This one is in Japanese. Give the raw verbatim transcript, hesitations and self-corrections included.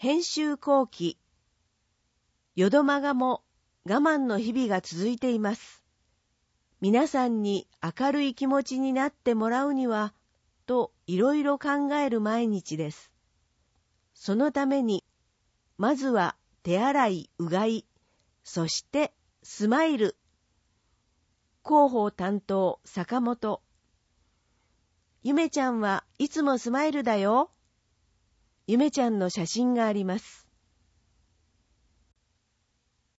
編集後期。淀まがも我慢の日々が続いています。皆さんに明るい気持ちになってもらうには、といろいろ考える毎日です。そのために、まずは手洗い、うがい、そしてスマイル。広報担当、坂本。ゆめちゃんはいつもスマイルだよ。ゆめちゃんの写真があります。